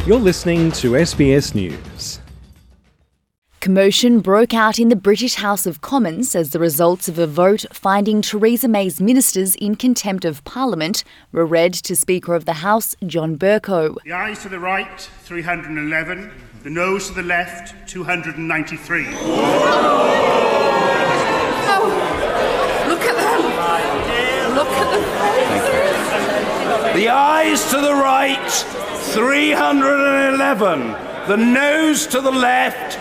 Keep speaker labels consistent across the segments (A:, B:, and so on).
A: You're listening to SBS News.
B: Commotion broke out in the British House of Commons as the results of a vote finding Theresa May's ministers in contempt of Parliament were read to Speaker of the House, John Bercow.
C: The ayes to the right, 311. The noes to the left, 293.
D: Oh, look at them. Look at them.
E: The ayes to the right, 311. The noes to the left,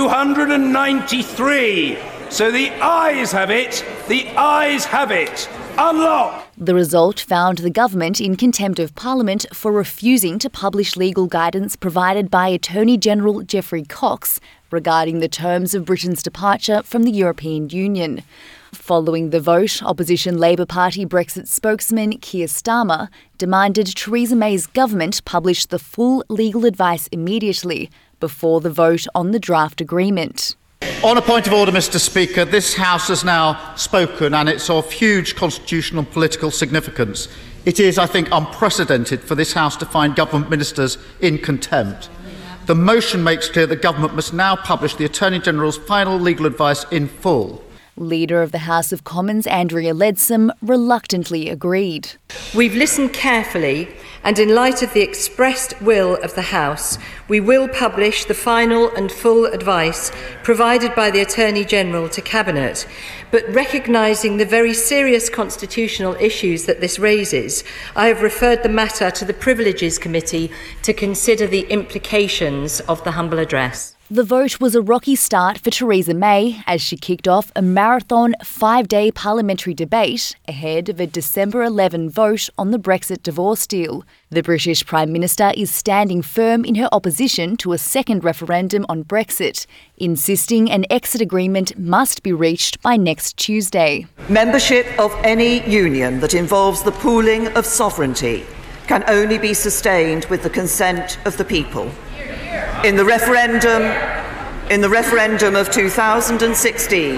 E: 293. So the ayes have it. The ayes have it. Unlock.
B: The result found the government in contempt of Parliament for refusing to publish legal guidance provided by Attorney General Geoffrey Cox regarding the terms of Britain's departure from the European Union. Following the vote, opposition Labour Party Brexit spokesman Keir Starmer demanded Theresa May's government publish the full legal advice immediately before the vote on the draft agreement.
F: On a point of order, Mr. Speaker, this House has now spoken and it's of huge constitutional and political significance. It is, I think, unprecedented for this House to find government ministers in contempt. The motion makes clear that government must now publish the Attorney General's final legal advice in full.
B: Leader of the House of Commons, Andrea Leadsom, reluctantly agreed.
G: We've listened carefully, and in light of the expressed will of the House, we will publish the final and full advice provided by the Attorney General to Cabinet. But recognising the very serious constitutional issues that this raises, I have referred the matter to the Privileges Committee to consider the implications of the humble address.
B: The vote was a rocky start for Theresa May as she kicked off a marathon 5-day parliamentary debate ahead of a December 11 vote on the Brexit divorce deal. The British Prime Minister is standing firm in her opposition to a second referendum on Brexit, insisting an exit agreement must be reached by next Tuesday.
H: Membership of any union that involves the pooling of sovereignty can only be sustained with the consent of the people. In the referendum of 2016,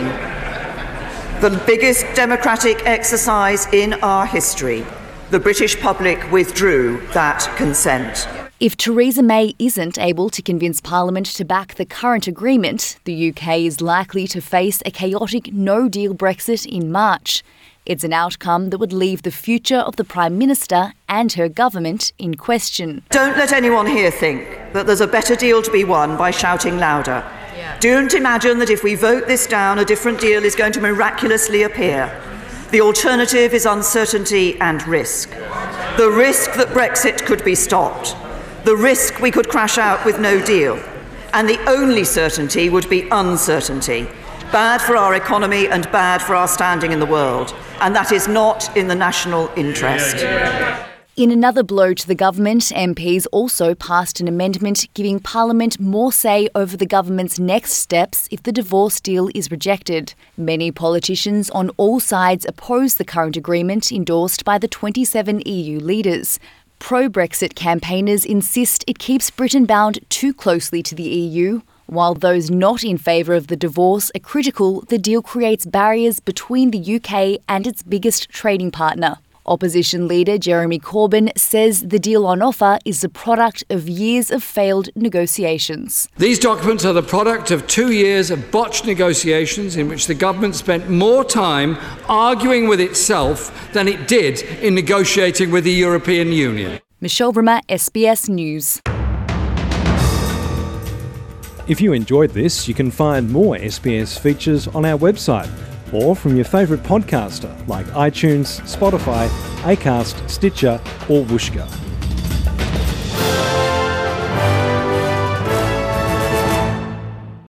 H: the biggest democratic exercise in our history, the British public withdrew that consent.
B: If Theresa May isn't able to convince Parliament to back the current agreement, the UK is likely to face a chaotic no-deal Brexit in March. It's an outcome that would leave the future of the Prime Minister and her government in question.
H: Don't let anyone here think that there's a better deal to be won by shouting louder. Don't imagine that if we vote this down, a different deal is going to miraculously appear. The alternative is uncertainty and risk. The risk that Brexit could be stopped. The risk we could crash out with no deal. And the only certainty would be uncertainty. Bad for our economy and bad for our standing in the world. And that is not in the national interest.
B: In another blow to the government, MPs also passed an amendment giving Parliament more say over the government's next steps if the divorce deal is rejected. Many politicians on all sides oppose the current agreement endorsed by the 27 EU leaders. Pro-Brexit campaigners insist it keeps Britain bound too closely to the EU, while those not in favour of the divorce are critical the deal creates barriers between the UK and its biggest trading partner. Opposition leader Jeremy Corbyn says the deal on offer is the product of years of failed negotiations.
I: These documents are the product of 2 years of botched negotiations in which the government spent more time arguing with itself than it did in negotiating with the European Union.
B: Michelle Brimmer, SBS News.
A: If you enjoyed this, you can find more SBS features on our website or from your favourite podcaster like iTunes, Spotify, Acast, Stitcher or Whooshkaa.